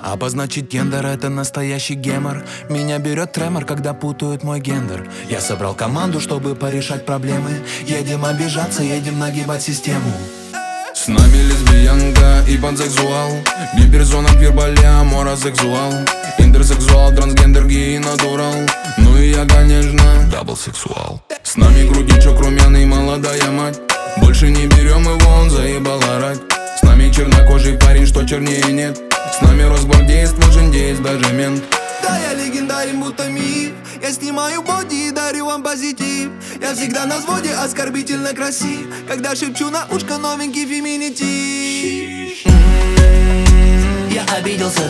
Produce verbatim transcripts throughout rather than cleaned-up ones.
Обозначить гендер — это настоящий гемор. Меня берет тремор, когда путают мой гендер. Я собрал команду, чтобы порешать проблемы. Едем обижаться, едем нагибать систему. С нами лесбиянка и пансексуал, гиперзона, квирболя, моросексуал, интерсексуал, трансгендер, гей, натурал. Ну и я, конечно, даблсексуал. С нами грудничок, румяный, молодая мать. Больше не берем его, он заебал орать. С нами чернокожий парень, что чернее нет. С нами росгвардеец, жендеец, даже мент. Да, я легендарен, будто миф. Я снимаю боди и дарю вам позитив. Я всегда на взводе, оскорбительно красив. Когда шепчу на ушко новенький феминитив. Я обиделся.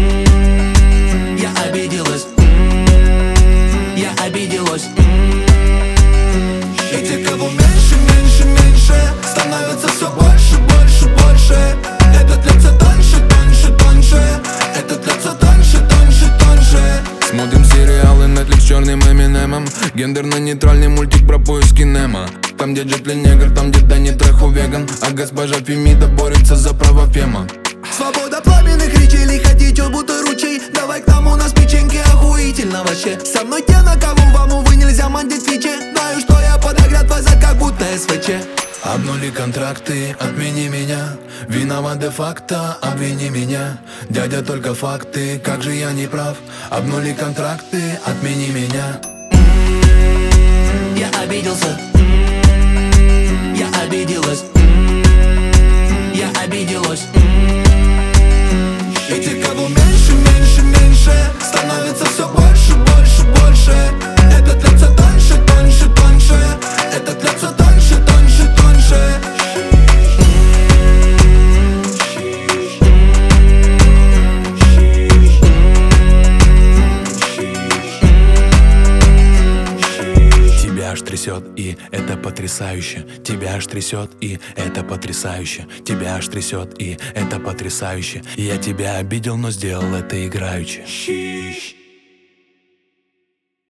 Я обиделась. Я обиделась. И те, кого меньше, меньше, меньше, становится все больше, больше, больше. Этот льется тоньше, тоньше, тоньше. Этот льется тоньше, тоньше, тоньше. Смотрим сериалы Netflix с черным Эминемом. Гендерно-нейтральный мультик про поиски Немо. Там, где Джет Ли негр, там, где Дани Трехо веган. А госпожа Фемида борется за право фема. Свобода пламенных речей, хотите чё, будто ручей. Давай к нам, у нас печеньки охуительно вообще. Со мной те, на кого вам, увы, нельзя мандить фичи. Знаю, что я подогрят твой зад, как будто СВЧ. Обнули контракты, отмени меня. Виноват де-факто, обвини меня. Дядя, только факты, как же я не прав. Обнули контракты, отмени меня. Я обиделся. Я обиделась. Я обиделась. И те, кого меньше, меньше, меньше, становится все больше, больше, больше. Этот льется тоньше, тоньше, тоньше. Этот льется тоньше, тоньше, тоньше. Тебя аж трясет, и это потрясающе. Тебя аж трясет, и это потрясающе. Тебя аж трясет, и это потрясающе. Я тебя обидел, но сделал это играючи.